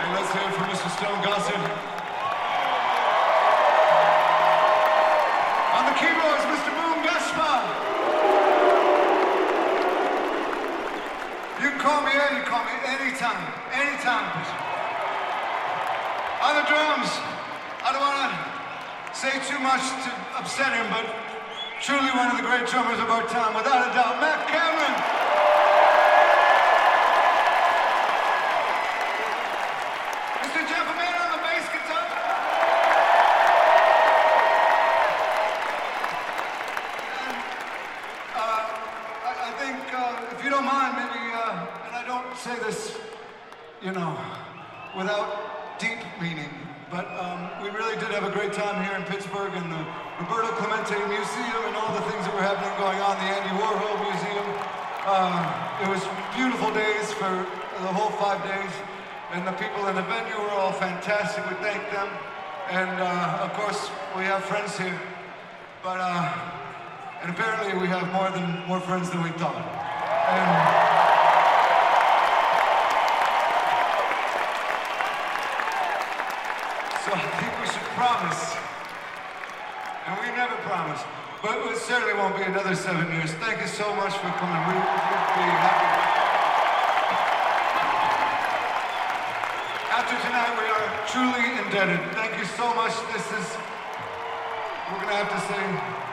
Let's hear it from Mr. Stone Gossard. On the keyboards, Mr. Boom Gaspar. You can call me Ed, you call me anytime. On the drums, I don't want to say too much to upset him, but truly one of the great drummers of our time, without a doubt, Matt Cameron. If you don't mind, maybe, and I don't say this, without deep meaning, but we really did have a great time here in Pittsburgh in the Roberto Clemente Museum and all the things that were happening going on, the Andy Warhol Museum. It was beautiful days for the whole 5 days, and the people in the venue were all fantastic. We thank them, and of course, we have friends here, but and apparently we have more friends than we thought. So I think we should promise, and we never promise, but it certainly won't be another 7 years. Thank you so much for coming. We'd be happy. After tonight, we are truly indebted. Thank you so much. We're gonna have to say